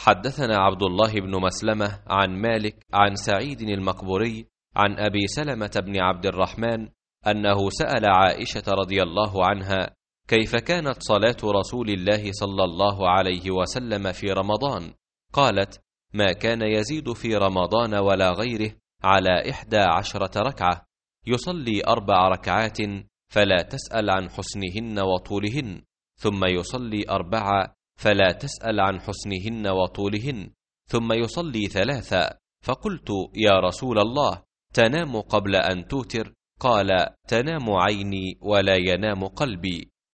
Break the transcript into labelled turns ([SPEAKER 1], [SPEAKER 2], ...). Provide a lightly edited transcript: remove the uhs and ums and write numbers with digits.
[SPEAKER 1] حدثنا عبد الله بن مسلمة عن مالك عن سعيد المقبوري عن أبي سلمة بن عبد الرحمن أنه سأل عائشة رضي الله عنها كيف كانت صلاة رسول الله صلى الله عليه وسلم في رمضان؟ قالت: ما كان يزيد في رمضان ولا غيره على 11 ركعة، يصلي 4 ركعات فلا تسأل عن حسنهن وطولهن، ثم يصلي 4 فلا تسأل عن حسنهن وطولهن، ثم يصلي 3. فقلت: يا رسول الله، تنام قبل أن توتر؟ قال: تنام عيني ولا ينام قلبي.